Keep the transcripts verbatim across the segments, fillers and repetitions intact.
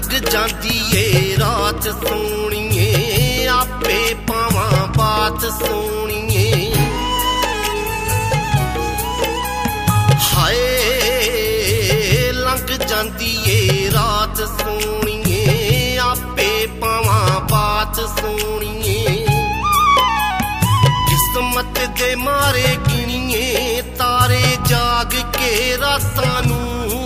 लंघ जांदी ए रात सोणीए आपे पावां बात सोणीए हाय लंघ जांदी ए रात सोणीए आपे पावां बात सोणीए किस्मत दे मारे गिणीए तारे जाग के रातां नूं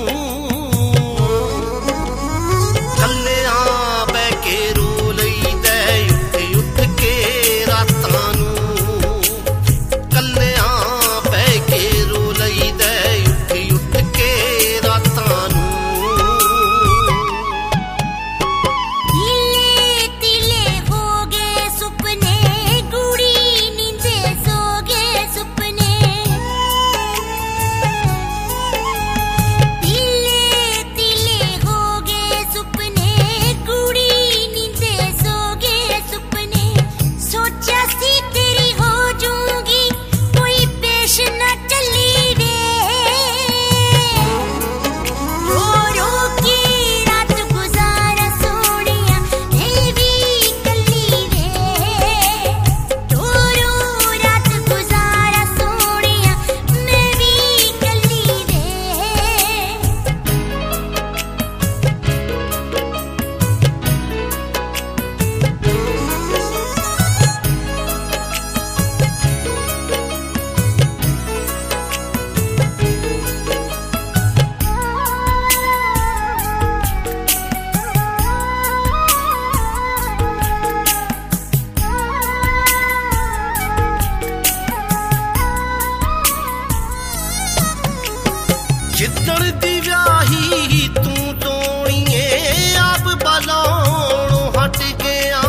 जिद्दण दी व्याही तू सोणीए आप बलाणों हट गया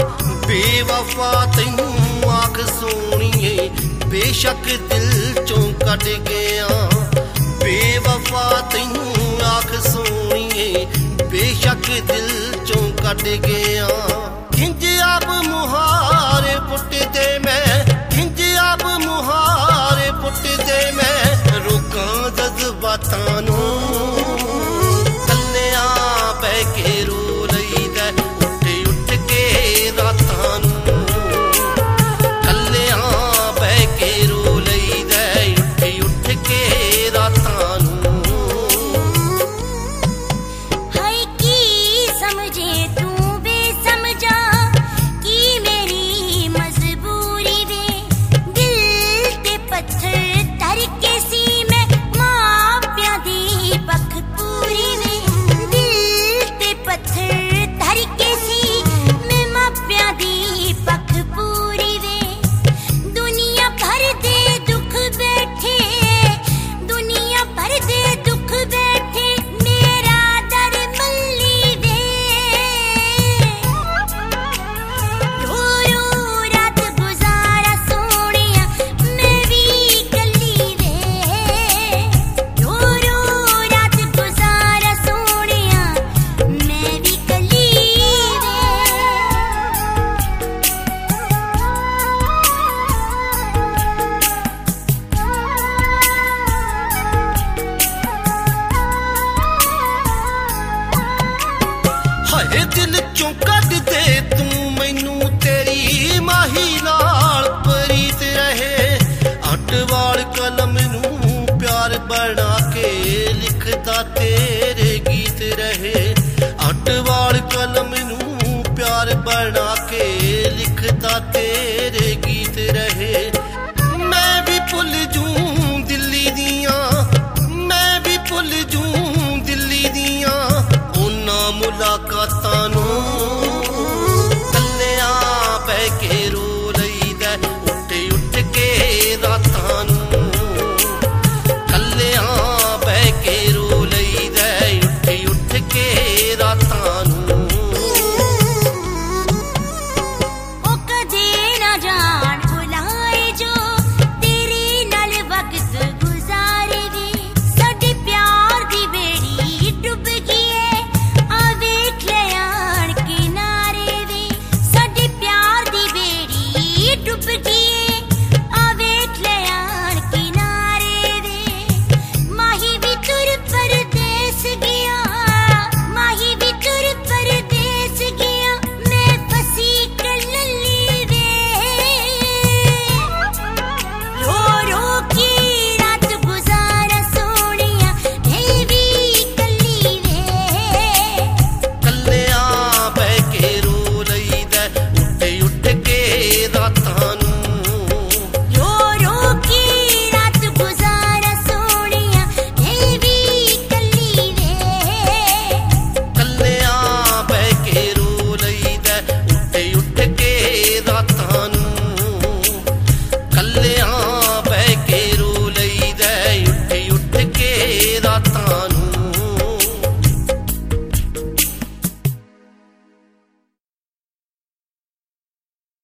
बेवफा तैनू आख सोणीए बेशक दिल चों कट गया बेवफा तैनू आख सोणीए बेशक दिल चों कट गया किंज आप मुहारे पुट दे मैं किंज आप मुहारे पुट दे मैं रोकां जज्बातां नूं कल्लियां बह के रो लईदा उठ उठ के रातां नूं कल्लियां बह के रो लईदा उठ उठ के रातां नूं हाय की समझे तू बेसमझा की मेरी मजबूरी वे दिल ते पत्थर धर के सी पख पूरी वे दिल ते पत्थर धर के सी मैं मापिया दी पख पूरी वे दुनिया भर दे दुख बैठे दुनिया भर दे दुख बैठे मेरा दर मल्ली वे रो रो रात गुजारा सोनिया मैं भी कल्ली वे रो रो हाय दिल चों कढ दे तू मैनू तेरी माही नाल प्रीत रहे अटवाल कलम नू प्यार बना के लिखदा तेरे गीत रहे अटवाल कलम नू प्यार बना के लिखदा तेरे गीत रहे मैं भी भुल जूं दिल्ली दियां मैं भी भुल जूं दिल्ली दियां मुलाकातां नूं कल्लियां बह के रो लईदा उठ उठ के रात